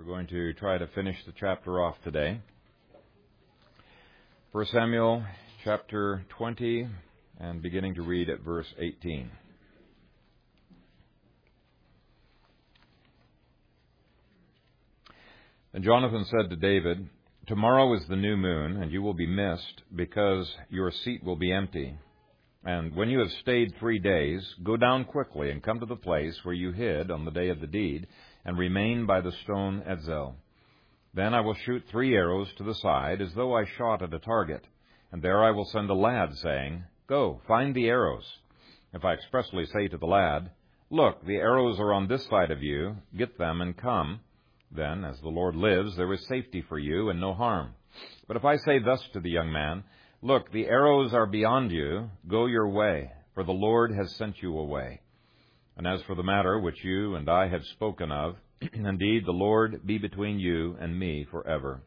We're going to try to finish the chapter off today. 1 Samuel chapter 20 and beginning to read at verse 18. And Jonathan said to David, "Tomorrow is the new moon, and you will be missed, because your seat will be empty. And when you have stayed 3 days, go down quickly and come to the place where you hid on the day of the deed, and remain by the stone Ezel. Then I will shoot 3 arrows to the side, as though I shot at a target. And there I will send a lad, saying, 'Go, find the arrows.' If I expressly say to the lad, 'Look, the arrows are on this side of you, get them and come,' then, as the Lord lives, there is safety for you and no harm. But if I say thus to the young man, 'Look, the arrows are beyond you, go your way, for the Lord has sent you away. And as for the matter which you and I have spoken of, indeed the Lord be between you and me forever.'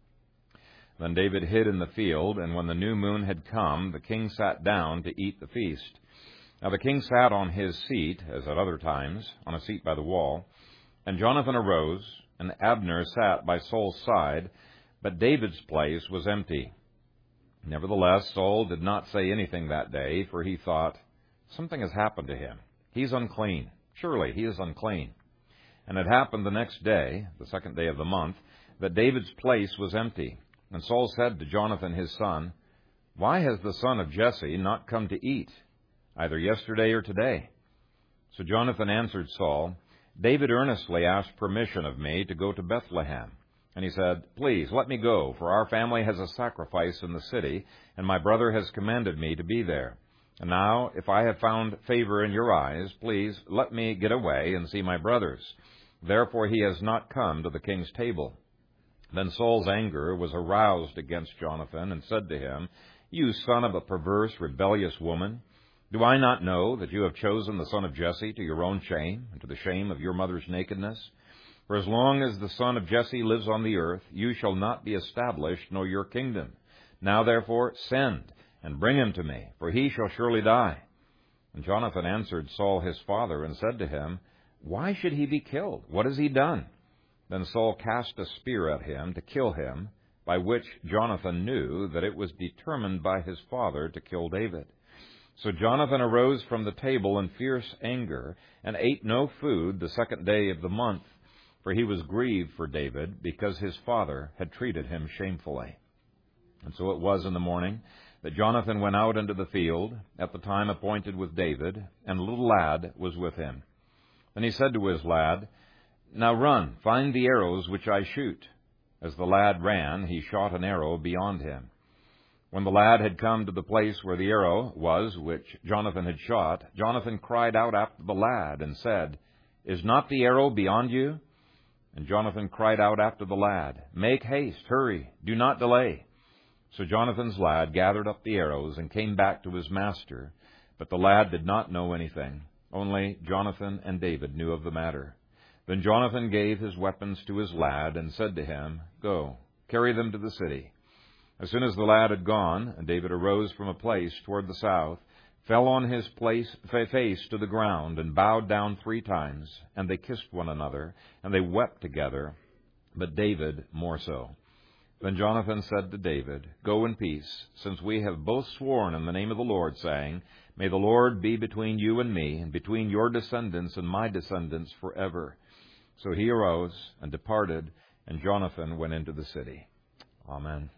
Then David hid in the field, and when the new moon had come, the king sat down to eat the feast. Now the king sat on his seat, as at other times, on a seat by the wall. And Jonathan arose, and Abner sat by Saul's side, but David's place was empty. Nevertheless, Saul did not say anything that day, for he thought, 'Something has happened to him. He's unclean. Surely he is unclean.' And it happened the next day, the second day of the month, that David's place was empty. And Saul said to Jonathan his son, 'Why has the son of Jesse not come to eat, either yesterday or today?' So Jonathan answered Saul, 'David earnestly asked permission of me to go to Bethlehem. And he said, "Please, let me go, for our family has a sacrifice in the city, and my brother has commanded me to be there. And now, if I have found favor in your eyes, please let me get away and see my brothers." Therefore he has not come to the king's table." Then Saul's anger was aroused against Jonathan, and said to him, "You son of a perverse, rebellious woman, do I not know that you have chosen the son of Jesse to your own shame, and to the shame of your mother's nakedness? For as long as the son of Jesse lives on the earth, you shall not be established, nor your kingdom. Now therefore send, and bring him to me, for he shall surely die." And Jonathan answered Saul his father, and said to him, "Why should he be killed? What has he done?" Then Saul cast a spear at him to kill him, by which Jonathan knew that it was determined by his father to kill David. So Jonathan arose from the table in fierce anger, and ate no food the second day of the month, for he was grieved for David, because his father had treated him shamefully. And so it was in the morning that Jonathan went out into the field at the time appointed with David, and a little lad was with him. Then he said to his lad, "Now run, find the arrows which I shoot." As the lad ran, he shot an arrow beyond him. When the lad had come to the place where the arrow was which Jonathan had shot, Jonathan cried out after the lad and said, "Is not the arrow beyond you?" And Jonathan cried out after the lad, "Make haste, hurry, do not delay." So Jonathan's lad gathered up the arrows and came back to his master, but the lad did not know anything. Only Jonathan and David knew of the matter. Then Jonathan gave his weapons to his lad and said to him, "Go, carry them to the city." As soon as the lad had gone, David arose from a place toward the south, fell on his face to the ground, and bowed down 3 times. And they kissed one another, and they wept together, but David more so. Then Jonathan said to David, "Go in peace, since we have both sworn in the name of the Lord, saying, 'May the Lord be between you and me, and between your descendants and my descendants forever.'" So he arose and departed, and Jonathan went into the city. Amen.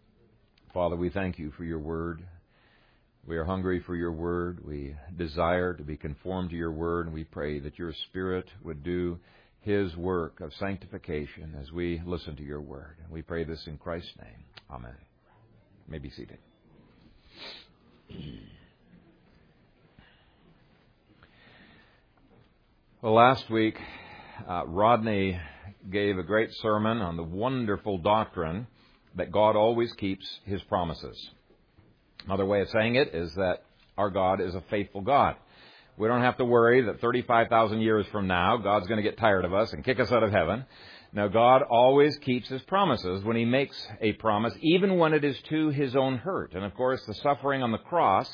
Father, we thank you for your word. We are hungry for your word. We desire to be conformed to your word, and we pray that your Spirit would do his work of sanctification as we listen to your word. We pray this in Christ's name. Amen. You may be seated. Well, last week, Rodney gave a great sermon on the wonderful doctrine that God always keeps his promises. Another way of saying it is that our God is a faithful God. We don't have to worry that 35,000 years from now, God's going to get tired of us and kick us out of heaven. Now, God always keeps his promises when he makes a promise, even when it is to his own hurt. And, of course, the suffering on the cross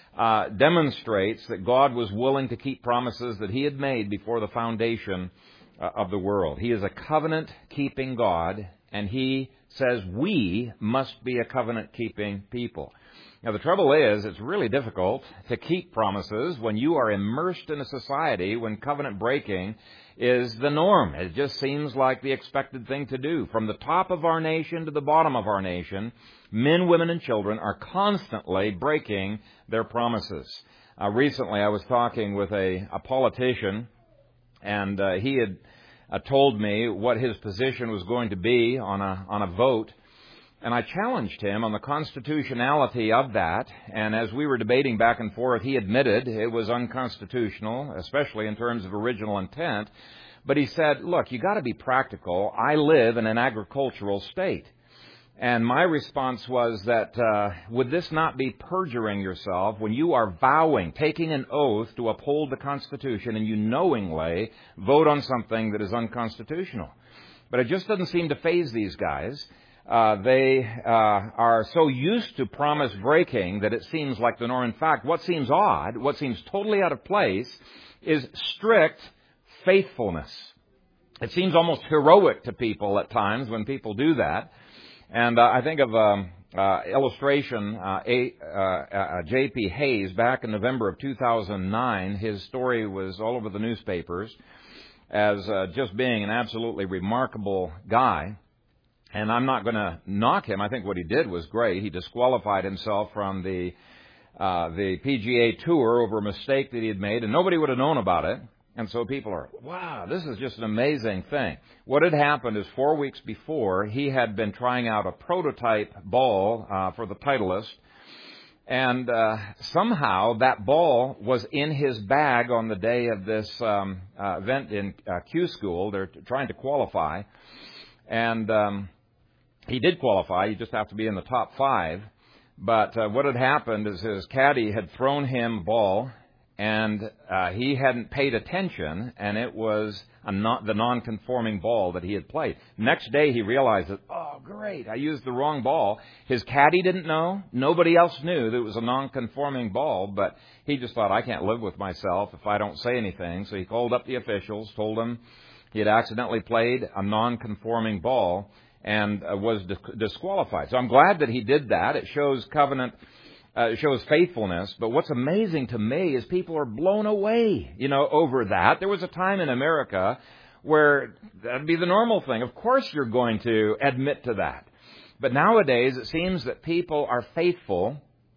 demonstrates that God was willing to keep promises that he had made before the foundation of the world. He is a covenant-keeping God, and He says we must be a covenant-keeping people. Now, the trouble is, it's really difficult to keep promises when you are immersed in a society when covenant breaking is the norm. It just seems like the expected thing to do. From the top of our nation to the bottom of our nation, men, women, and children are constantly breaking their promises. Recently, I was talking with a politician, and he had told me what his position was going to be on a vote. And I challenged him on the constitutionality of that, and as we were debating back and forth, he admitted it was unconstitutional, especially in terms of original intent. But he said, look, you got to be practical. I live in an agricultural state. And my response was that, would this not be perjuring yourself when you are vowing, taking an oath to uphold the Constitution, and you knowingly vote on something that is unconstitutional? But it just doesn't seem to faze these guys. They are so used to promise breaking that it seems like the norm. In fact, what seems odd, what seems totally out of place, is strict faithfulness. It seems almost heroic to people at times when people do that. And I think of illustration, J.P. Hayes, back in November of 2009. His story was all over the newspapers as just being an absolutely remarkable guy. And I'm not going to knock him. I think what he did was great. He disqualified himself from the PGA Tour over a mistake that he had made, and nobody would have known about it. And so people are, wow, this is just an amazing thing. What had happened is 4 weeks before, he had been trying out a prototype ball for the Titleist, and somehow that ball was in his bag on the day of this event in Q School. They're trying to qualify, and he did qualify. You just have to be in the top 5. But what had happened is his caddy had thrown him a ball, and he hadn't paid attention, and it was the non-conforming ball that he had played. Next day, he realized that, oh, great, I used the wrong ball. His caddy didn't know. Nobody else knew that it was a non-conforming ball, but he just thought, I can't live with myself if I don't say anything. So he called up the officials, told them he had accidentally played a non-conforming ball, and was disqualified. So I'm glad that he did that. It shows covenant, it shows faithfulness. But what's amazing to me is people are blown away, over that. There was a time in America where that'd be the normal thing. Of course you're going to admit to that. But nowadays it seems that people are faithful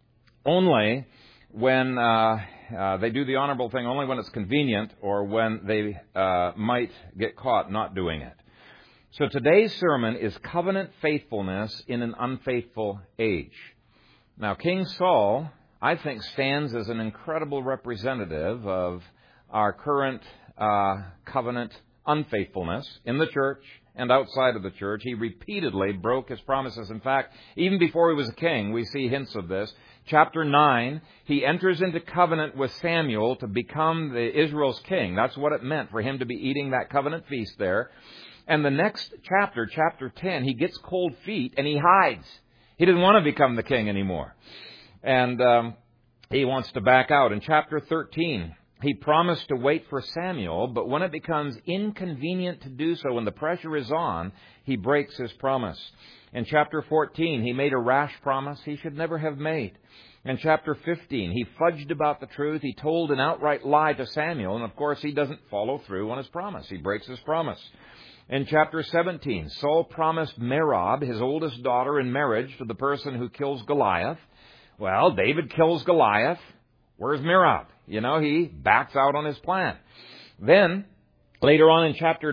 only when they do the honorable thing, only when it's convenient or when they might get caught not doing it. So today's sermon is covenant faithfulness in an unfaithful age. Now, King Saul, I think, stands as an incredible representative of our current covenant unfaithfulness in the church and outside of the church. He repeatedly broke his promises. In fact, even before he was a king, we see hints of this. Chapter 9, he enters into covenant with Samuel to become Israel's king. That's what it meant for him to be eating that covenant feast there. And the next chapter, chapter 10, he gets cold feet and he hides. He didn't want to become the king anymore. And he wants to back out. In chapter 13, he promised to wait for Samuel, but when it becomes inconvenient to do so, when the pressure is on, he breaks his promise. In chapter 14, he made a rash promise he should never have made. In chapter 15, he fudged about the truth. He told an outright lie to Samuel, and of course he doesn't follow through on his promise. He breaks his promise. In chapter 17, Saul promised Merab, his oldest daughter, in marriage to the person who kills Goliath. Well, David kills Goliath. Where's Merab? He backs out on his plan. Then, later on in chapter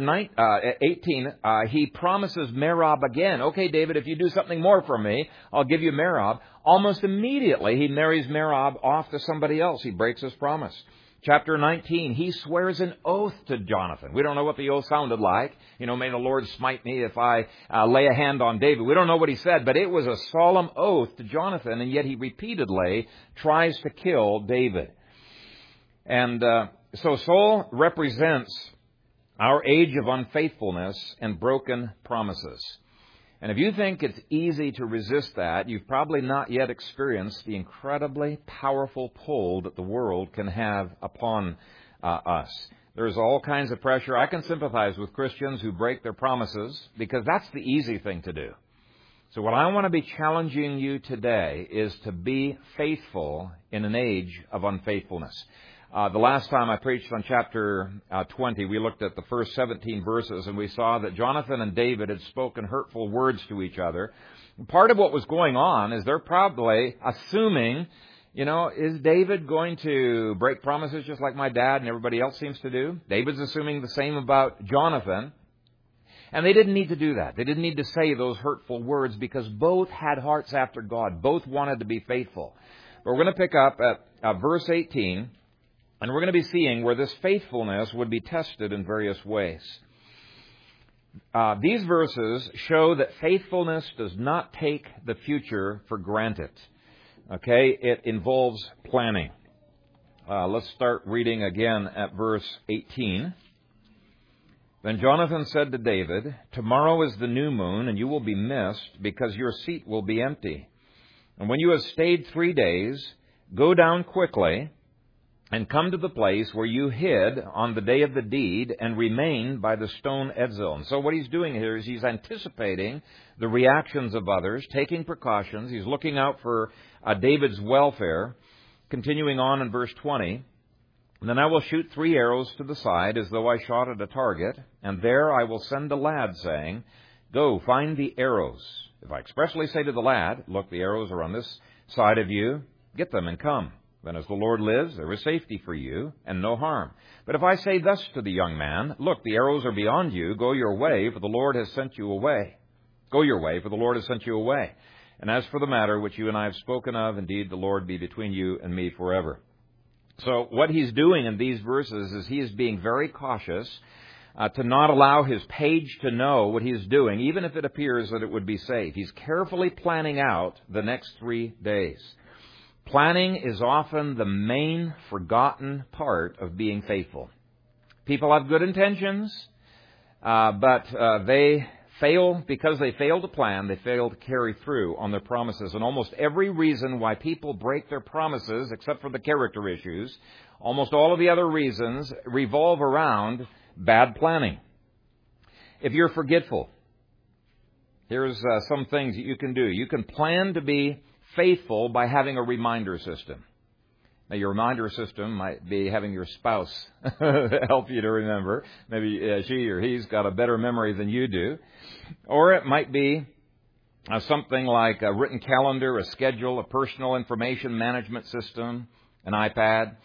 18, he promises Merab again. Okay, David, if you do something more for me, I'll give you Merab. Almost immediately, he marries Merab off to somebody else. He breaks his promise. Chapter 19, he swears an oath to Jonathan. We don't know what the oath sounded like. May the Lord smite me if I lay a hand on David. We don't know what he said, but it was a solemn oath to Jonathan, and yet he repeatedly tries to kill David. And so Saul represents our age of unfaithfulness and broken promises. And if you think it's easy to resist that, you've probably not yet experienced the incredibly powerful pull that the world can have upon us. There's all kinds of pressure. I can sympathize with Christians who break their promises because that's the easy thing to do. So what I want to be challenging you today is to be faithful in an age of unfaithfulness. The last time I preached on chapter 20, we looked at the first 17 verses, and we saw that Jonathan and David had spoken hurtful words to each other. Part of what was going on is they're probably assuming, is David going to break promises just like my dad and everybody else seems to do? David's assuming the same about Jonathan. And they didn't need to do that. They didn't need to say those hurtful words because both had hearts after God. Both wanted to be faithful. But we're going to pick up at verse 18, and we're going to be seeing where this faithfulness would be tested in various ways. These verses show that faithfulness does not take the future for granted. Okay, it involves planning. Let's start reading again at verse 18. Then Jonathan said to David, "Tomorrow is the new moon, and you will be missed, because your seat will be empty. And when you have stayed 3 days, go down quickly and come to the place where you hid on the day of the deed and remain by the stone Edzil." And so what he's doing here is he's anticipating the reactions of others, taking precautions. He's looking out for David's welfare. Continuing on in verse 20, "Then I will shoot 3 arrows to the side as though I shot at a target, and there I will send a lad saying, 'Go, find the arrows.' If I expressly say to the lad, 'Look, the arrows are on this side of you, get them and come.' Then as the Lord lives, there is safety for you and no harm. But if I say thus to the young man, 'Look, the arrows are beyond you, go your way, for the Lord has sent you away.' Go your way, for the Lord has sent you away. And as for the matter which you and I have spoken of, indeed the Lord be between you and me forever." So what he's doing in these verses is he is being very cautious to not allow his page to know what he's doing, even if it appears that it would be safe. He's carefully planning out the next 3 days. Planning is often the main forgotten part of being faithful. People have good intentions, but they fail because they fail to plan. They fail to carry through on their promises. And almost every reason why people break their promises, except for the character issues, almost all of the other reasons revolve around bad planning. If you're forgetful, here's some things that you can do. You can plan to be faithful by having a reminder system. Now, your reminder system might be having your spouse help you to remember. Maybe she or he's got a better memory than you do. Or it might be something like a written calendar, a schedule, a personal information management system, an iPad,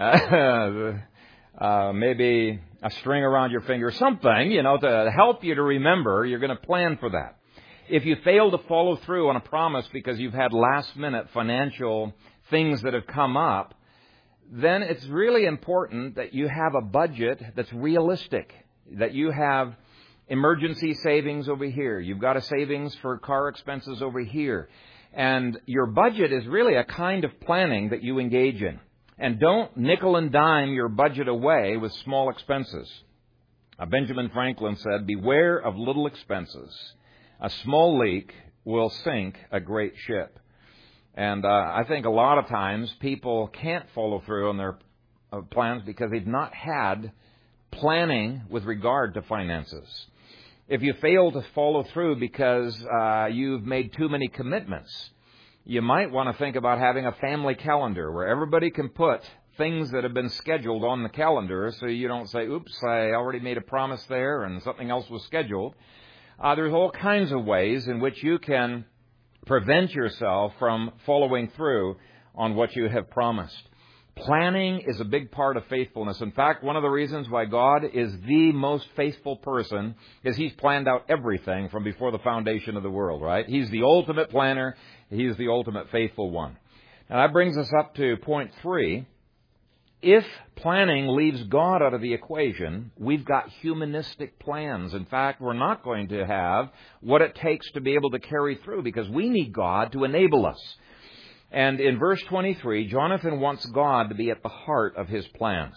maybe a string around your finger, something, to help you to remember. You're going to plan for that. If you fail to follow through on a promise because you've had last-minute financial things that have come up, then it's really important that you have a budget that's realistic, that you have emergency savings over here. You've got a savings for car expenses over here. And your budget is really a kind of planning that you engage in. And don't nickel and dime your budget away with small expenses. Benjamin Franklin said, "Beware of little expenses. A small leak will sink a great ship." And I think a lot of times people can't follow through on their plans because they've not had planning with regard to finances. If you fail to follow through because you've made too many commitments, you might want to think about having a family calendar where everybody can put things that have been scheduled on the calendar so you don't say, "Oops, I already made a promise there and something else was scheduled." There's all kinds of ways in which you can prevent yourself from following through on what you have promised. Planning is a big part of faithfulness. In fact, one of the reasons why God is the most faithful person is He's planned out everything from before the foundation of the world, right? He's the ultimate planner. He's the ultimate faithful one. Now that brings us up to point 3. If planning leaves God out of the equation, we've got humanistic plans. In fact, we're not going to have what it takes to be able to carry through because we need God to enable us. And in verse 23, Jonathan wants God to be at the heart of his plans.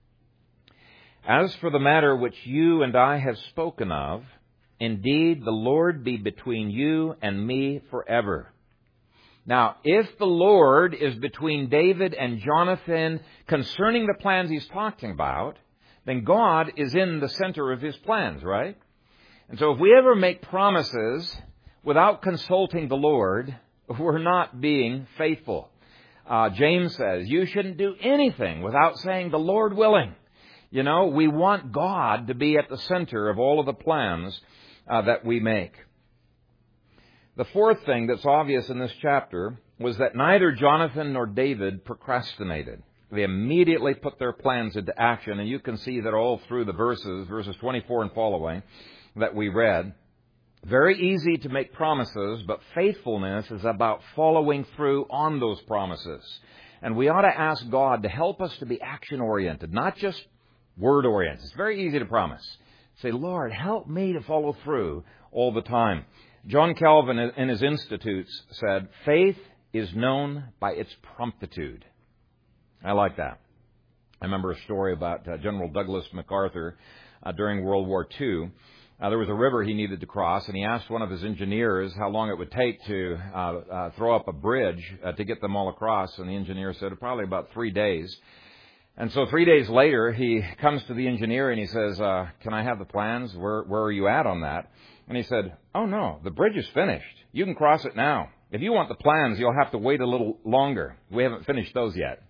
"As for the matter which you and I have spoken of, indeed the Lord be between you and me forever." Now, if the Lord is between David and Jonathan concerning the plans he's talking about, then God is in the center of His plans, right? And so if we ever make promises without consulting the Lord, we're not being faithful. James says, you shouldn't do anything without saying the Lord willing. You know, we want God to be at the center of all of the plans that we make. The fourth thing that's obvious in this chapter was that neither Jonathan nor David procrastinated. They immediately put their plans into action, and you can see that all through the verses 24 and following that we read. Very easy to make promises, but faithfulness is about following through on those promises. And we ought to ask God to help us to be action-oriented, not just word-oriented. It's very easy to promise. Say, Lord, help me to follow through all the time. John Calvin, in his Institutes, said, faith is known by its promptitude. I like that. I remember a story about General Douglas MacArthur during World War II. There was a river he needed to cross, and he asked one of his engineers how long it would take to throw up a bridge to get them all across, and the engineer said probably about 3 days. And so 3 days later, he comes to the engineer and he says, can I have the plans? Where are you at on that? And he said, oh no, the bridge is finished. You can cross it now. If you want the plans, you'll have to wait a little longer. We haven't finished those yet.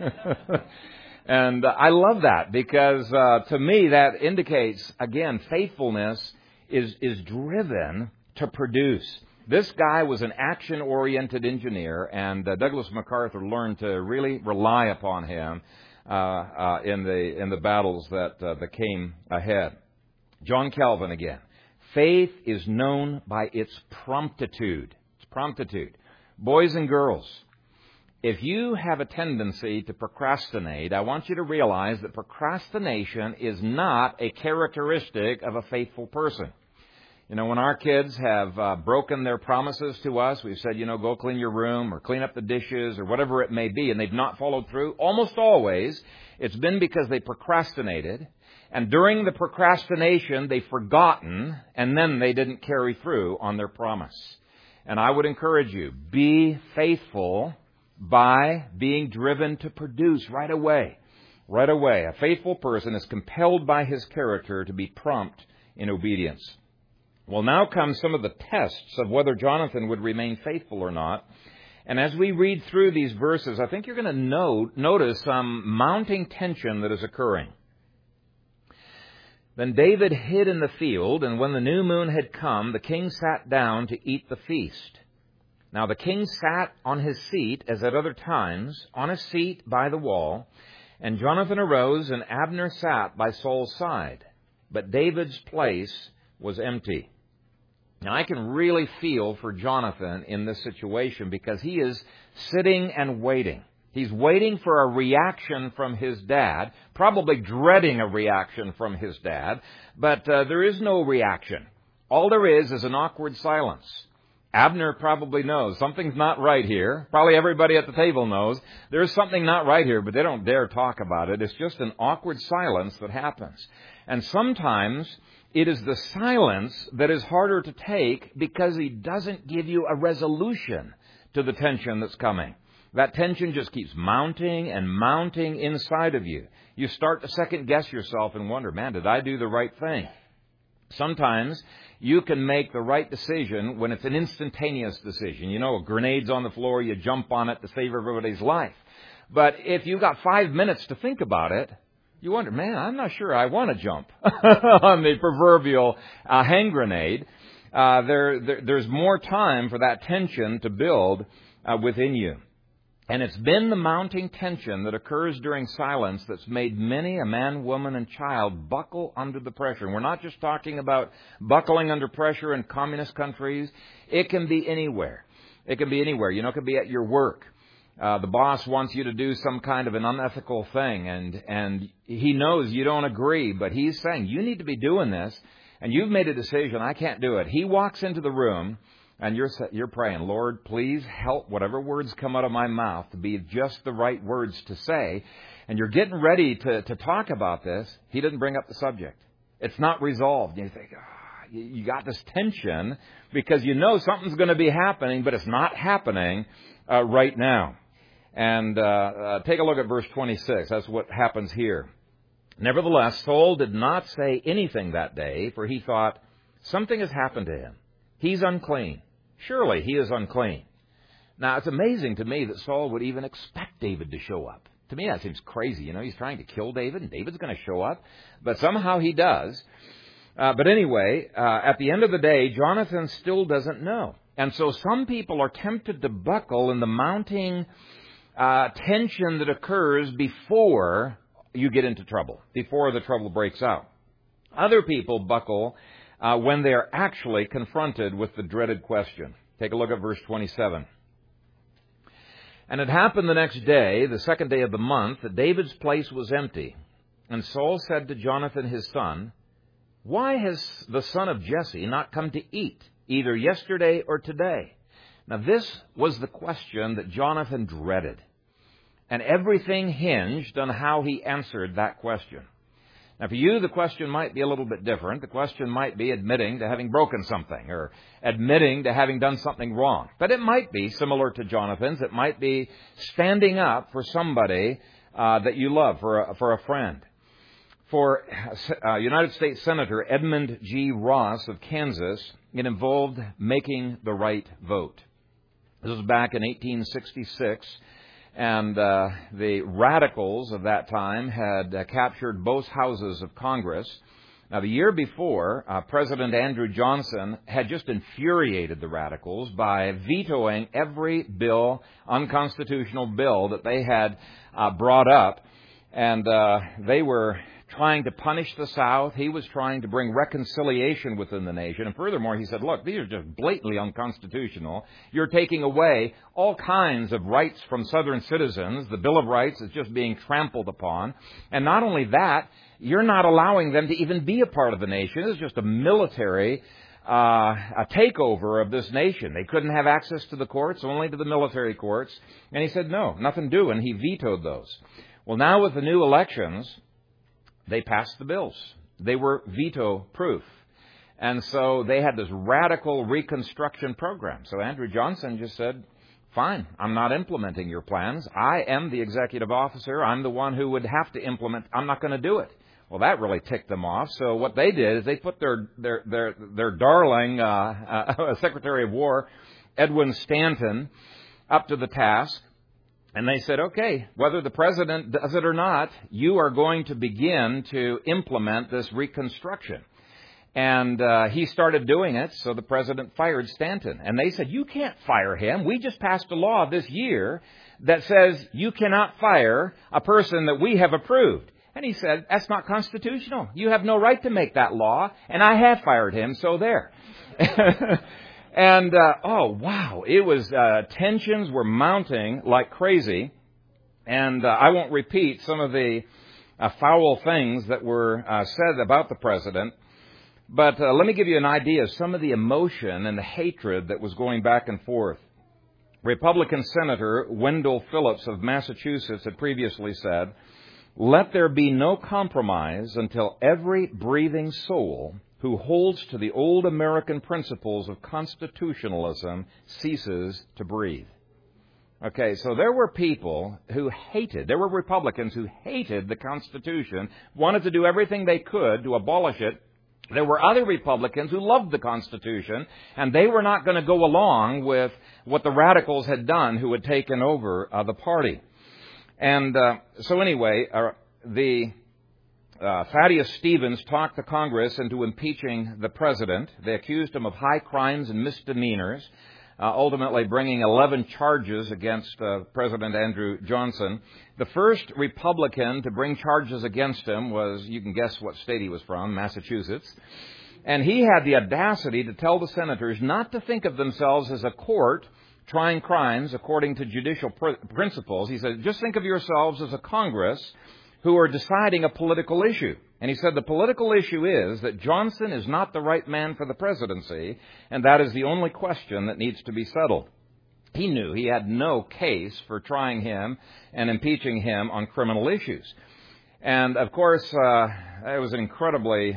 And I love that because to me that indicates, again, faithfulness is driven to produce. This guy was an action-oriented engineer, and Douglas MacArthur learned to really rely upon him in the battles that came ahead. John Calvin again. Faith is known by its promptitude. It's promptitude. Boys and girls, if you have a tendency to procrastinate, I want you to realize that procrastination is not a characteristic of a faithful person. You know, when our kids have broken their promises to us, we've said, go clean your room or clean up the dishes or whatever it may be, and they've not followed through, almost always it's been because they procrastinated. And during the procrastination, they've forgotten, and then they didn't carry through on their promise. And I would encourage you, be faithful by being driven to produce right away. Right away. A faithful person is compelled by his character to be prompt in obedience. Well, now comes some of the tests of whether Jonathan would remain faithful or not. And as we read through these verses, I think you're going to notice some mounting tension that is occurring. Then David hid in the field, and when the new moon had come, the king sat down to eat the feast. Now the king sat on his seat, as at other times, on a seat by the wall, and Jonathan arose, and Abner sat by Saul's side. But David's place was empty. Now I can really feel for Jonathan in this situation because he is sitting and waiting. He's waiting for a reaction from his dad, probably dreading a reaction from his dad, but there is no reaction. All there is an awkward silence. Abner probably knows something's not right here. Probably everybody at the table knows there's something not right here, but they don't dare talk about it. It's just an awkward silence that happens. And sometimes it is the silence that is harder to take because he doesn't give you a resolution to the tension that's coming. That tension just keeps mounting and mounting inside of you. You start to second guess yourself and wonder, man, did I do the right thing? Sometimes you can make the right decision when it's an instantaneous decision. A grenade's on the floor, you jump on it to save everybody's life. But if you've got 5 minutes to think about it, you wonder, man, I'm not sure I want to jump on the proverbial hand grenade. There's more time for that tension to build within you. And it's been the mounting tension that occurs during silence that's made many a man, woman, and child buckle under the pressure. And we're not just talking about buckling under pressure in communist countries. It can be anywhere. It can be anywhere. It can be at your work. The boss wants you to do some kind of an unethical thing, and he knows you don't agree, but he's saying, you need to be doing this, and you've made a decision, I can't do it. He walks into the room, and you're praying, Lord, please help whatever words come out of my mouth to be just the right words to say. And you're getting ready to talk about this. He doesn't bring up the subject. It's not resolved. You think, you got this tension because something's going to be happening, but it's not happening right now. And take a look at verse 26. That's what happens here. Nevertheless, Saul did not say anything that day, for he thought, something has happened to him. He's unclean. Surely he is unclean. Now, it's amazing to me that Saul would even expect David to show up. To me, that seems crazy. You know, he's trying to kill David, and David's going to show up. But somehow he does. But anyway, at the end of the day, Jonathan still doesn't know. And so some people are tempted to buckle in the mounting tension that occurs before you get into trouble, before the trouble breaks out. Other people buckle when they are actually confronted with the dreaded question. Take a look at verse 27. And it happened the next day, the second day of the month, that David's place was empty. And Saul said to Jonathan his son, why has the son of Jesse not come to eat, either yesterday or today? Now this was the question that Jonathan dreaded. And everything hinged on how he answered that question. Now, for you, the question might be a little bit different. The question might be admitting to having broken something or admitting to having done something wrong. But it might be similar to Jonathan's. It might be standing up for somebody that you love, for a friend. For United States Senator Edmund G. Ross of Kansas, it involved making the right vote. This was back in 1866. And the radicals of that time had captured both houses of Congress. Now, the year before, President Andrew Johnson had just infuriated the radicals by vetoing every bill, unconstitutional bill, that they had brought up. And they were trying to punish the South. He was trying to bring reconciliation within the nation. And furthermore, he said, look, these are just blatantly unconstitutional. You're taking away all kinds of rights from Southern citizens. The Bill of Rights is just being trampled upon. And not only that, you're not allowing them to even be a part of the nation. It's just a military a takeover of this nation. They couldn't have access to the courts, only to the military courts. And he said, no, nothing doing. He vetoed those. Well, now with the new elections, they passed the bills. They were veto-proof. And so they had this radical reconstruction program. So Andrew Johnson just said, fine, I'm not implementing your plans. I am the executive officer. I'm the one who would have to implement. I'm not going to do it. Well, that really ticked them off. So what they did is they put their darling Secretary of War, Edwin Stanton, up to the task. And they said, okay, whether the president does it or not, you are going to begin to implement this reconstruction. And he started doing it, so the president fired Stanton. And they said, you can't fire him. We just passed a law this year that says you cannot fire a person that we have approved. And he said, that's not constitutional. You have no right to make that law, and I have fired him, so there. And, oh, wow, it was, tensions were mounting like crazy. And I won't repeat some of the foul things that were said about the president. But let me give you an idea of some of the emotion and the hatred that was going back and forth. Republican Senator Wendell Phillips of Massachusetts had previously said, let there be no compromise until every breathing soul who holds to the old American principles of constitutionalism ceases to breathe. Okay, so there were people who there were Republicans who hated the Constitution, wanted to do everything they could to abolish it. There were other Republicans who loved the Constitution, and they were not going to go along with what the radicals had done, who had taken over the party. And so anyway, Thaddeus Stevens talked the Congress into impeaching the president. They accused him of high crimes and misdemeanors, ultimately bringing 11 charges against President Andrew Johnson. The first Republican to bring charges against him was, you can guess what state he was from, Massachusetts. And he had the audacity to tell the senators not to think of themselves as a court trying crimes according to judicial principles. He said, just think of yourselves as a Congress who are deciding a political issue. And he said the political issue is that Johnson is not the right man for the presidency, and that is the only question that needs to be settled. He knew he had no case for trying him and impeaching him on criminal issues. And, of course, it was an incredibly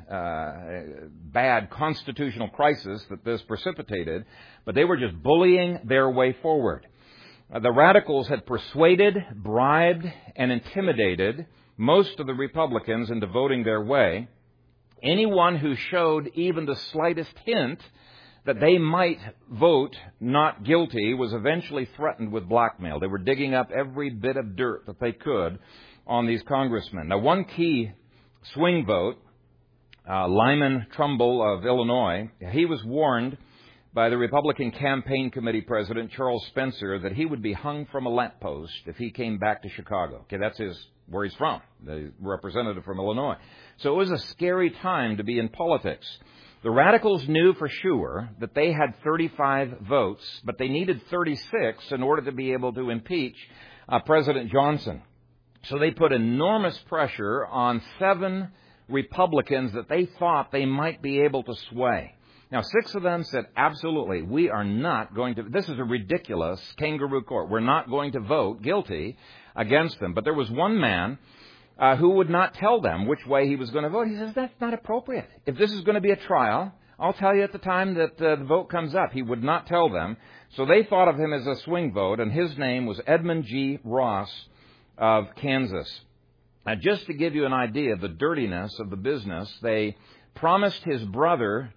bad constitutional crisis that this precipitated, but they were just bullying their way forward. The radicals had persuaded, bribed, and intimidated most of the Republicans into voting their way. Anyone who showed even the slightest hint that they might vote not guilty was eventually threatened with blackmail. They were digging up every bit of dirt that they could on these congressmen. Now, one key swing vote, Lyman Trumbull of Illinois, he was warned by the Republican Campaign Committee President Charles Spencer that he would be hung from a lamppost if he came back to Chicago. Okay, that's where he's from, the representative from Illinois. So it was a scary time to be in politics. The Radicals knew for sure that they had 35 votes, but they needed 36 in order to be able to impeach President Johnson. So they put enormous pressure on 7 Republicans that they thought they might be able to sway. Now, 6 of them said, absolutely, we are not going to, this is a ridiculous kangaroo court. We're not going to vote guilty against them. But there was one man who would not tell them which way he was going to vote. He says, that's not appropriate. If this is going to be a trial, I'll tell you at the time that the vote comes up. He would not tell them. So they thought of him as a swing vote, and his name was Edmund G. Ross of Kansas. Now, just to give you an idea of the dirtiness of the business, they promised his brother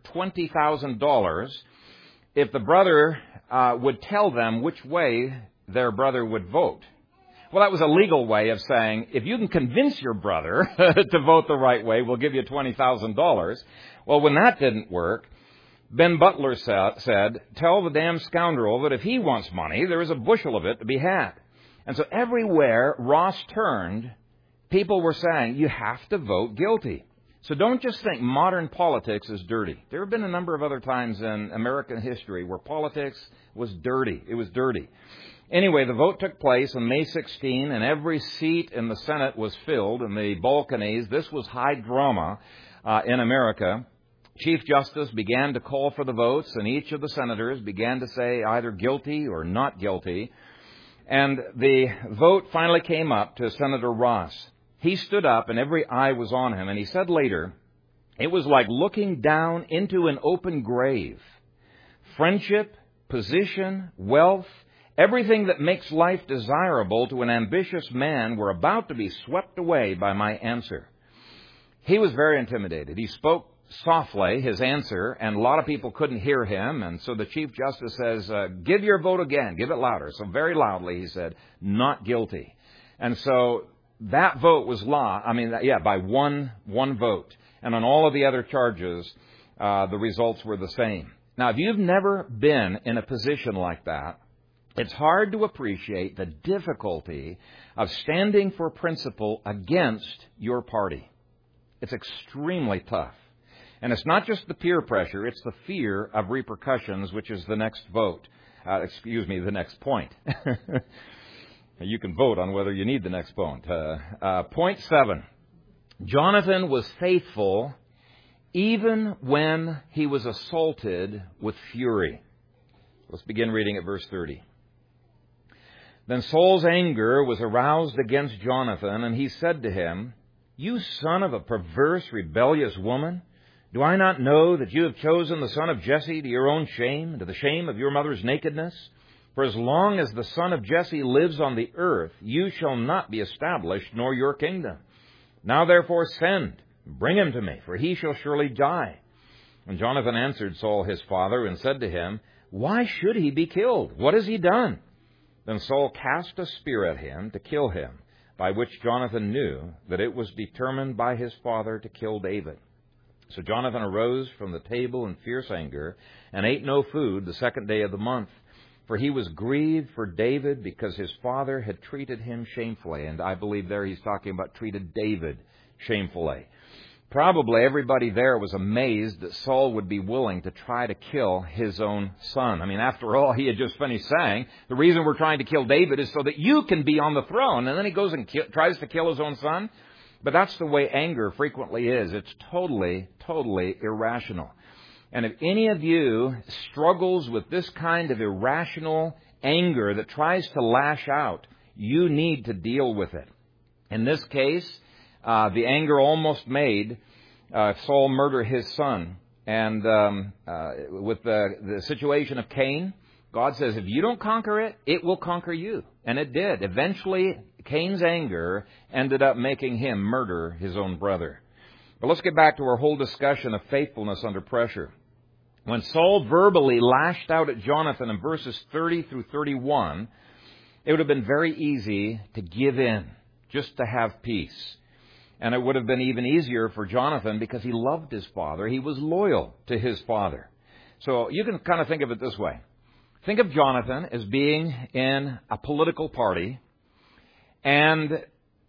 $20,000 if the brother would tell them which way their brother would vote. Well, that was a legal way of saying, if you can convince your brother to vote the right way, we'll give you $20,000. Well, when that didn't work, Ben Butler said, tell the damn scoundrel that if he wants money, there is a bushel of it to be had. And so everywhere Ross turned, people were saying, you have to vote guilty. So don't just think modern politics is dirty. There have been a number of other times in American history where politics was dirty. It was dirty. Anyway, the vote took place on May 16, and every seat in the Senate was filled in the balconies. This was high drama in America. Chief Justice began to call for the votes, and each of the senators began to say either guilty or not guilty. And the vote finally came up to Senator Ross. He stood up, and every eye was on him, and he said later, it was like looking down into an open grave. Friendship, position, wealth, everything that makes life desirable to an ambitious man were about to be swept away by my answer. He was very intimidated. He spoke softly, his answer, and a lot of people couldn't hear him, and so the Chief Justice says, give your vote again, give it louder. So very loudly he said, not guilty. And so that vote was by one vote. And on all of the other charges, the results were the same. Now, if you've never been in a position like that, it's hard to appreciate the difficulty of standing for principle against your party. It's extremely tough. And it's not just the peer pressure, it's the fear of repercussions, which is the next the next point. You can vote on whether you need the next point. Point 7. Jonathan was faithful even when he was assaulted with fury. Let's begin reading at verse 30. Then Saul's anger was aroused against Jonathan, and he said to him, you son of a perverse, rebellious woman, do I not know that you have chosen the son of Jesse to your own shame, and to the shame of your mother's nakedness? For as long as the son of Jesse lives on the earth, you shall not be established, nor your kingdom. Now therefore send, bring him to me, for he shall surely die. And Jonathan answered Saul his father, and said to him, why should he be killed? What has he done? Then Saul cast a spear at him to kill him, by which Jonathan knew that it was determined by his father to kill David. So Jonathan arose from the table in fierce anger, and ate no food the second day of the month. For he was grieved for David, because his father had treated him shamefully. And I believe there he's talking about treated David shamefully. Probably everybody there was amazed that Saul would be willing to try to kill his own son. I mean, after all, he had just finished saying, the reason we're trying to kill David is so that you can be on the throne. And then he goes and tries to kill his own son. But that's the way anger frequently is. It's totally irrational. And if any of you struggles with this kind of irrational anger that tries to lash out, you need to deal with it. In this case, the anger almost made Saul murder his son. And with the situation of Cain, God says, if you don't conquer it, it will conquer you. And it did. Eventually, Cain's anger ended up making him murder his own brother. But let's get back to our whole discussion of faithfulness under pressure. When Saul verbally lashed out at Jonathan in verses 30 through 31, it would have been very easy to give in, just to have peace. And it would have been even easier for Jonathan because he loved his father. He was loyal to his father. So you can kind of think of it this way. Think of Jonathan as being in a political party, and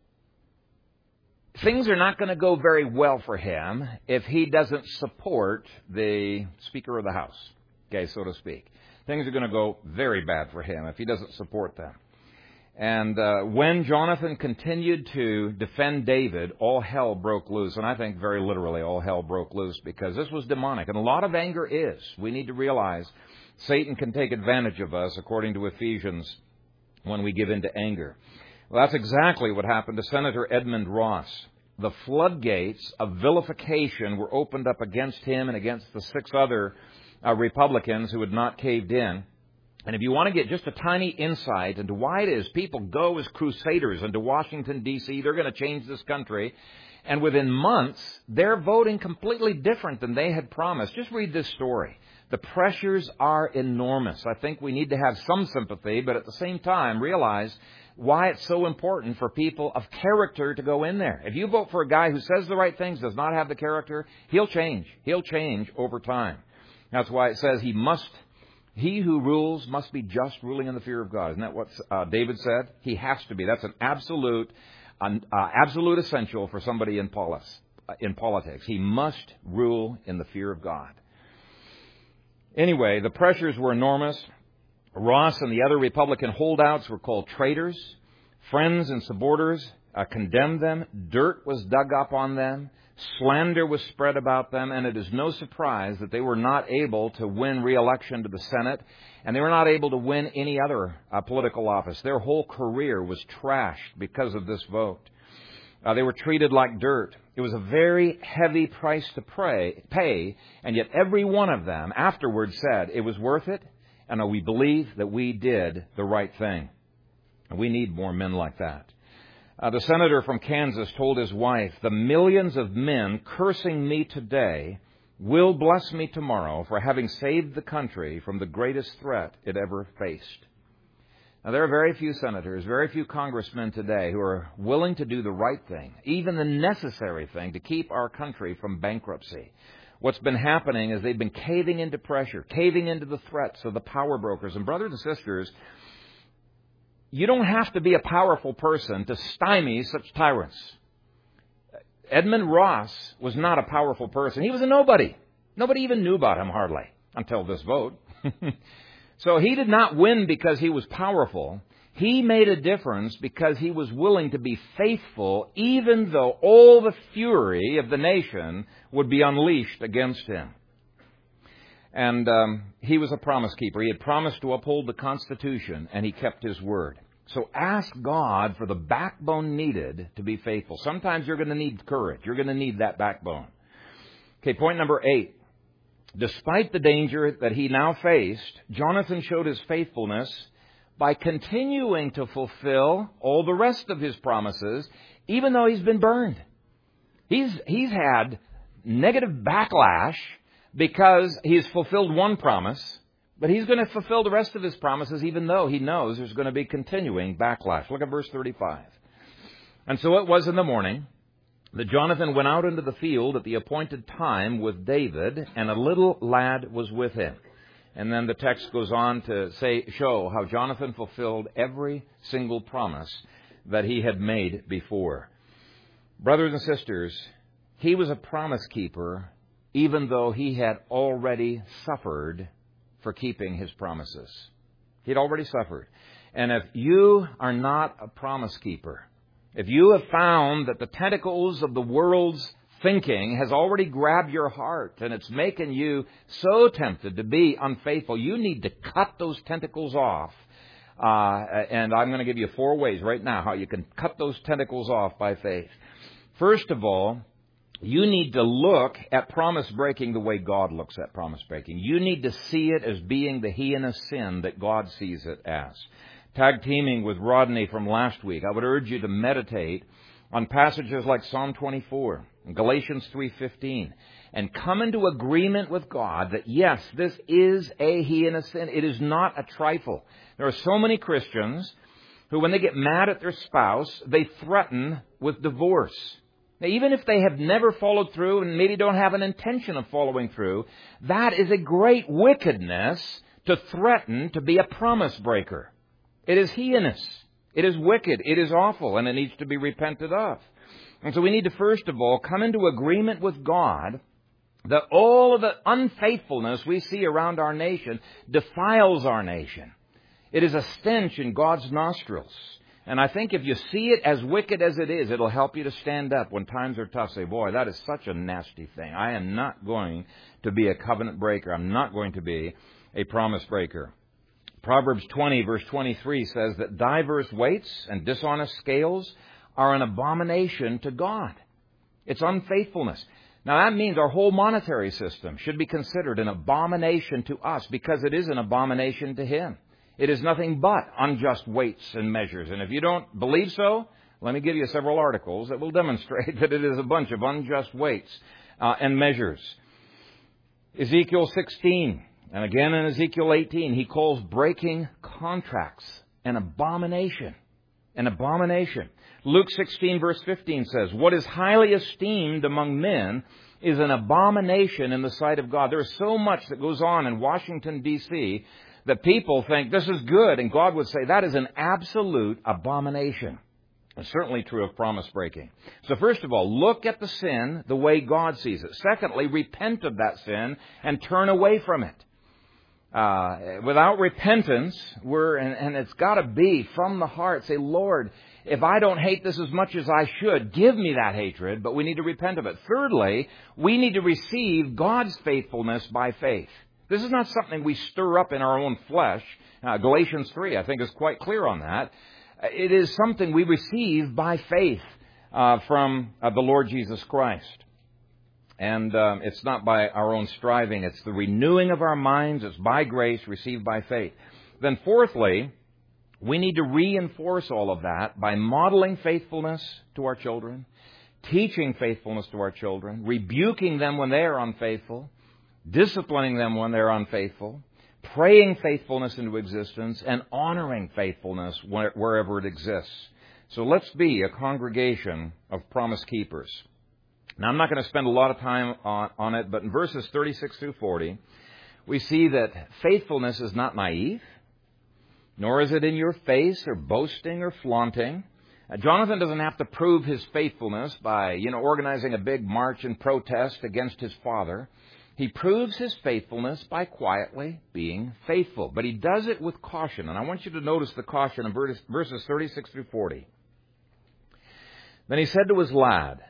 things are not going to go very well for him if he doesn't support the Speaker of the House, okay, so to speak. Things are going to go very bad for him if he doesn't support them. And when Jonathan continued to defend David, all hell broke loose. And I think very literally all hell broke loose because this was demonic. And a lot of anger is. We need to realize Satan can take advantage of us, according to Ephesians, when we give in to anger. Well, that's exactly what happened to Senator Edmund Ross. The floodgates of vilification were opened up against him and against the 6 other Republicans who had not caved in. And if you want to get just a tiny insight into why it is people go as crusaders into Washington, D.C., they're going to change this country. And within months, they're voting completely different than they had promised. Just read this story. The pressures are enormous. I think we need to have some sympathy, but at the same time realize why it's so important for people of character to go in there. If you vote for a guy who says the right things, does not have the character, he'll change. He'll change over time. That's why it says he who rules must be just, ruling in the fear of God. Isn't that what David said? He has to be. That's an absolute essential for somebody in politics. He must rule in the fear of God. Anyway, the pressures were enormous. Ross and the other Republican holdouts were called traitors. Friends and supporters condemned them. Dirt was dug up on them. Slander was spread about them, and it is no surprise that they were not able to win re-election to the Senate, and they were not able to win any other political office. Their whole career was trashed because of this vote. They were treated like dirt. It was a very heavy price to pay, and yet every one of them afterwards said it was worth it, and we believe that we did the right thing. And we need more men like that. The senator from Kansas told his wife, "The millions of men cursing me today will bless me tomorrow for having saved the country from the greatest threat it ever faced." Now, there are very few senators, very few congressmen today who are willing to do the right thing, even the necessary thing, to keep our country from bankruptcy. What's been happening is they've been caving into pressure, caving into the threats of the power brokers. And brothers and sisters, you don't have to be a powerful person to stymie such tyrants. Edmund Ross was not a powerful person. He was a nobody. Nobody even knew about him hardly until this vote. So he did not win because he was powerful. He made a difference because he was willing to be faithful, even though all the fury of the nation would be unleashed against him. And he was a promise keeper. He had promised to uphold the Constitution, and he kept his word. So ask God for the backbone needed to be faithful. Sometimes you're going to need courage. You're going to need that backbone. Okay, point number 8. Despite the danger that he now faced, Jonathan showed his faithfulness by continuing to fulfill all the rest of his promises, even though he's been burned. He's had negative backlash because he's fulfilled one promise, but he's going to fulfill the rest of his promises even though he knows there's going to be continuing backlash. Look at verse 35. "And so it was in the morning that Jonathan went out into the field at the appointed time with David, and a little lad was with him." And then the text goes on to show how Jonathan fulfilled every single promise that he had made before. Brothers and sisters, he was a promise keeper even though he had already suffered for keeping his promises. He'd already suffered. And if you are not a promise keeper, if you have found that the tentacles of the world's thinking has already grabbed your heart and it's making you so tempted to be unfaithful, you need to cut those tentacles off. And I'm going to give you 4 ways right now how you can cut those tentacles off by faith. First of all, you need to look at promise breaking the way God looks at promise breaking. You need to see it as being the heinous sin that God sees it as. tag teaming with Rodney from last week, I would urge you to meditate on passages like Psalm 24 and Galatians 3:15 and come into agreement with God that, yes, this is a heinous sin. It is not a trifle. There are so many Christians who, when they get mad at their spouse, they threaten with divorce. Now, even if they have never followed through and maybe don't have an intention of following through, that is a great wickedness to threaten to be a promise breaker. It is heinous. It is wicked. It is awful, and it needs to be repented of. And so we need to, first of all, come into agreement with God that all of the unfaithfulness we see around our nation defiles our nation. It is a stench in God's nostrils. And I think if you see it as wicked as it is, it'll help you to stand up when times are tough. Say, boy, that is such a nasty thing. I am not going to be a covenant breaker. I'm not going to be a promise breaker. Proverbs 20, verse 23 says that diverse weights and dishonest scales are an abomination to God. It's unfaithfulness. Now, that means our whole monetary system should be considered an abomination to us because it is an abomination to Him. It is nothing but unjust weights and measures. And if you don't believe so, let me give you several articles that will demonstrate that it is a bunch of unjust weights and measures. Ezekiel 16, and again in Ezekiel 18, he calls breaking contracts an abomination. An abomination. Luke 16, verse 15 says, what is highly esteemed among men is an abomination in the sight of God. There is so much that goes on in Washington, D.C., that people think this is good, and God would say that is an absolute abomination. It's certainly true of promise breaking. So first of all, look at the sin the way God sees it. Secondly, repent of that sin and turn away from it. Without repentance, and it's got to be from the heart. Say, Lord, if I don't hate this as much as I should, give me that hatred, but we need to repent of it. Thirdly, we need to receive God's faithfulness by faith. This is not something we stir up in our own flesh. Galatians 3, I think, is quite clear on that. It is something we receive by faith from the Lord Jesus Christ. And it's not by our own striving. It's the renewing of our minds. It's by grace, received by faith. Then fourthly, we need to reinforce all of that by modeling faithfulness to our children, teaching faithfulness to our children, rebuking them when they are unfaithful, disciplining them when they're unfaithful, praying faithfulness into existence, and honoring faithfulness wherever it exists. So let's be a congregation of promise keepers. Now, I'm not going to spend a lot of time on it, but in verses 36 through 40, we see that faithfulness is not naive, nor is it in your face or boasting or flaunting. Jonathan doesn't have to prove his faithfulness by, organizing a big march and protest against his father. He proves his faithfulness by quietly being faithful. But he does it with caution. And I want you to notice the caution in verses 36 through 40. Then he said to his lad,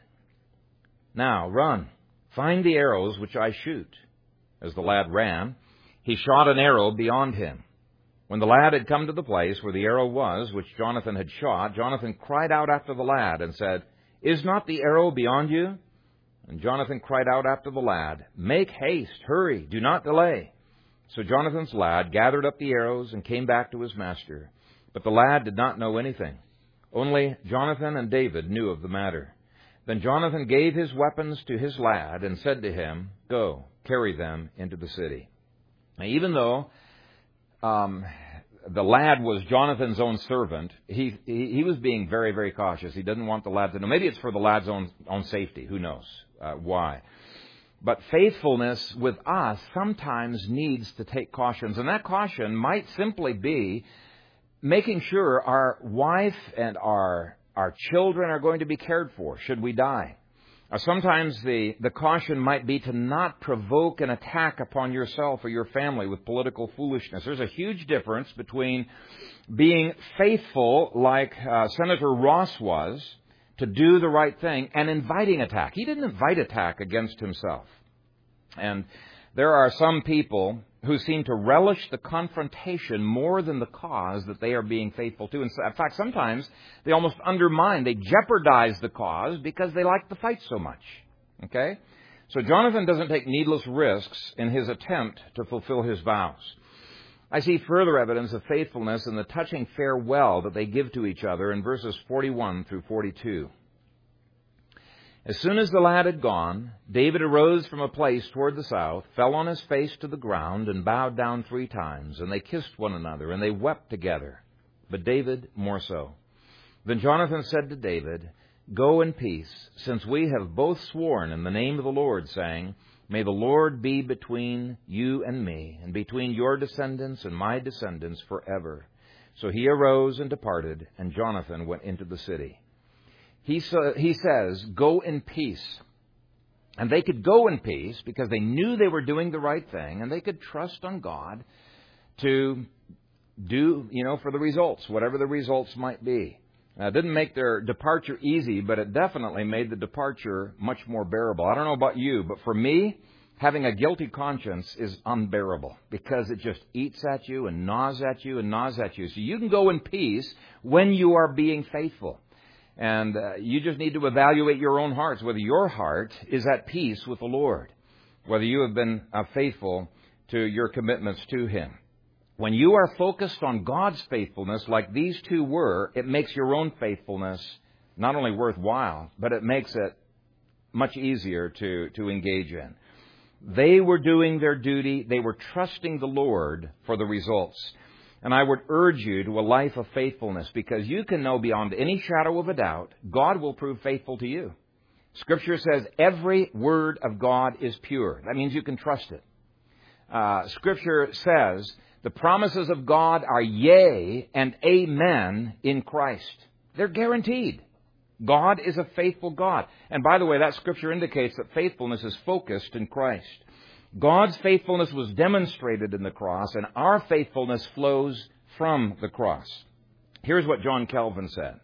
now run, find the arrows which I shoot. As the lad ran, he shot an arrow beyond him. When the lad had come to the place where the arrow was, which Jonathan had shot, Jonathan cried out after the lad and said, is not the arrow beyond you? And Jonathan cried out after the lad, make haste, hurry, do not delay. So Jonathan's lad gathered up the arrows and came back to his master. But the lad did not know anything. Only Jonathan and David knew of the matter. Then Jonathan gave his weapons to his lad and said to him, go, carry them into the city. Now, even though the lad was Jonathan's own servant, he was being very, very cautious. He didn't want the lad to know. Maybe it's for the lad's own safety. Who knows why? But faithfulness with us sometimes needs to take cautions. And that caution might simply be making sure our wife and our children are going to be cared for should we die. Sometimes the caution might be to not provoke an attack upon yourself or your family with political foolishness. There's a huge difference between being faithful, like Senator Ross was, to do the right thing, and inviting attack. He didn't invite attack against himself. And there are some people who seem to relish the confrontation more than the cause that they are being faithful to. In fact, sometimes they almost undermine, they jeopardize the cause because they like to fight so much. Okay? So Jonathan doesn't take needless risks in his attempt to fulfill his vows. I see further evidence of faithfulness in the touching farewell that they give to each other in verses 41 through 42. As soon as the lad had gone, David arose from a place toward the south, fell on his face to the ground, and bowed down 3 times. And they kissed one another, and they wept together. But David more so. Then Jonathan said to David, "Go in peace, since we have both sworn in the name of the Lord, saying, 'May the Lord be between you and me, and between your descendants and my descendants forever.' So he arose and departed, and Jonathan went into the city." He says, "Go in peace." And they could go in peace because they knew they were doing the right thing, and they could trust on God to do, for the results, whatever the results might be. Now, it didn't make their departure easy, but it definitely made the departure much more bearable. I don't know about you, but for me, having a guilty conscience is unbearable because it just eats at you and gnaws at you and gnaws at you. So you can go in peace when you are being faithful. And you just need to evaluate your own hearts, whether your heart is at peace with the Lord, whether you have been faithful to your commitments to Him. When you are focused on God's faithfulness like these two were, it makes your own faithfulness not only worthwhile, but it makes it much easier to engage in. They were doing their duty. They were trusting the Lord for the results. And I would urge you to a life of faithfulness, because you can know beyond any shadow of a doubt, God will prove faithful to you. Scripture says every word of God is pure. That means you can trust it. Scripture says the promises of God are yea and amen in Christ. They're guaranteed. God is a faithful God. And by the way, that Scripture indicates that faithfulness is focused in Christ. God's faithfulness was demonstrated in the cross, and our faithfulness flows from the cross. Here's what John Calvin said.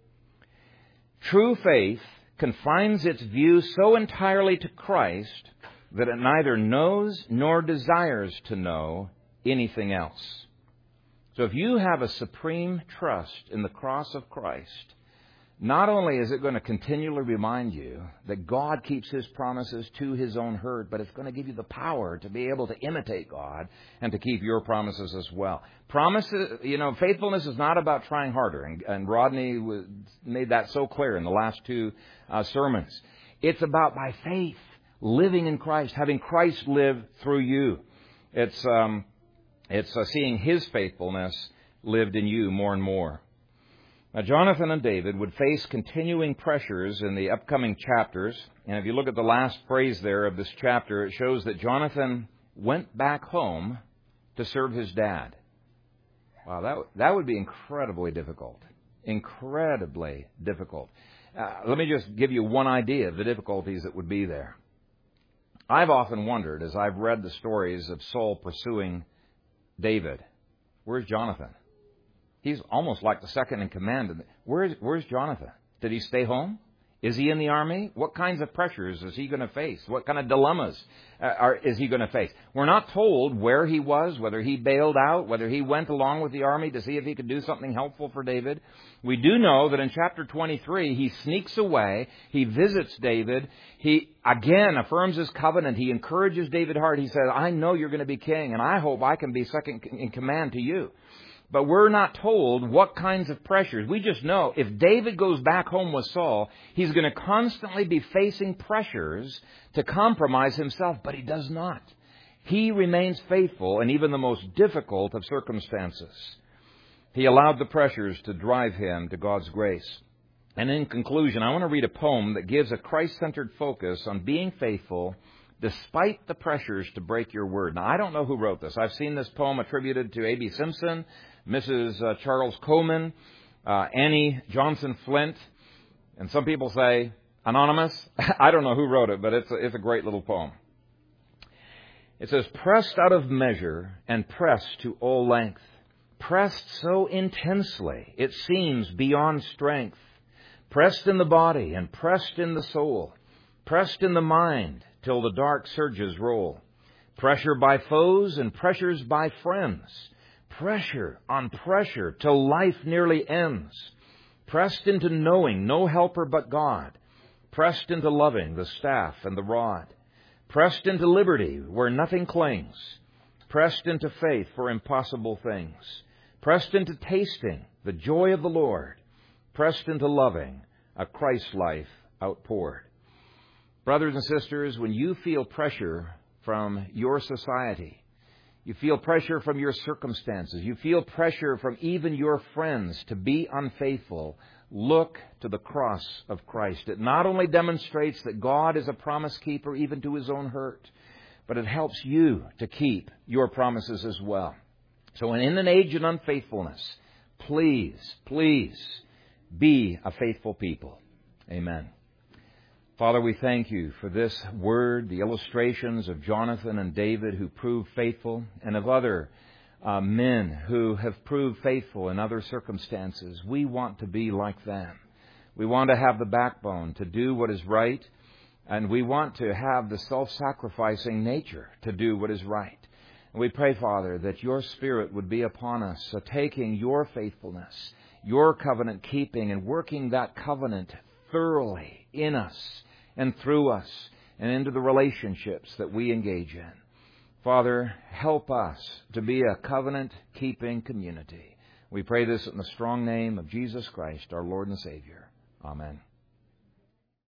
"True faith confines its view so entirely to Christ that it neither knows nor desires to know anything else." So if you have a supreme trust in the cross of Christ, not only is it going to continually remind you that God keeps His promises to His own herd, but it's going to give you the power to be able to imitate God and to keep your promises as well. Promises, faithfulness is not about trying harder, and Rodney made that so clear in the last 2 sermons. It's about, by faith, living in Christ, having Christ live through you. It's seeing His faithfulness lived in you more and more. Now, Jonathan and David would face continuing pressures in the upcoming chapters. And if you look at the last phrase there of this chapter, it shows that Jonathan went back home to serve his dad. Wow, that would be incredibly difficult. Incredibly difficult. Let me just give you one idea of the difficulties that would be there. I've often wondered, as I've read the stories of Saul pursuing David, where's Jonathan? He's almost like the second in command. Where's Jonathan? Did he stay home? Is he in the army? What kinds of pressures is he going to face? What kind of dilemmas is he going to face? We're not told where he was, whether he bailed out, whether he went along with the army to see if he could do something helpful for David. We do know that in chapter 23, he sneaks away. He visits David. He again affirms his covenant. He encourages David hard. He says, "I know you're going to be king, and I hope I can be second in command to you." But we're not told what kinds of pressures. We just know if David goes back home with Saul, he's going to constantly be facing pressures to compromise himself, but he does not. He remains faithful in even the most difficult of circumstances. He allowed the pressures to drive him to God's grace. And in conclusion, I want to read a poem that gives a Christ-centered focus on being faithful despite the pressures to break your word. Now, I don't know who wrote this. I've seen this poem attributed to A.B. Simpson, Mrs. Charles Coleman, Annie Johnson Flint, and some people say anonymous. I don't know who wrote it, but it's a great little poem. It says, "Pressed out of measure and pressed to all length, pressed so intensely it seems beyond strength, pressed in the body and pressed in the soul, pressed in the mind till the dark surges roll, pressure by foes and pressures by friends, pressure on pressure till life nearly ends, pressed into knowing no helper but God, pressed into loving the staff and the rod, pressed into liberty where nothing clings, pressed into faith for impossible things, pressed into tasting the joy of the Lord, pressed into loving a Christ life outpoured. Brothers and sisters, when you feel pressure from your society, you feel pressure from your circumstances, you feel pressure from even your friends to be unfaithful, look to the cross of Christ. It not only demonstrates that God is a promise keeper even to His own hurt, but it helps you to keep your promises as well. So in an age of unfaithfulness, please be a faithful people. Amen. Father, we thank you for this word, the illustrations of Jonathan and David who proved faithful, and of other men who have proved faithful in other circumstances. We want to be like them. We want to have the backbone to do what is right, and we want to have the self-sacrificing nature to do what is right. And we pray, Father, that your Spirit would be upon us, so taking your faithfulness, your covenant keeping, and working that covenant thoroughly in us and through us and into the relationships that we engage in. Father, help us to be a covenant-keeping community. We pray this in the strong name of Jesus Christ, our Lord and Savior. Amen.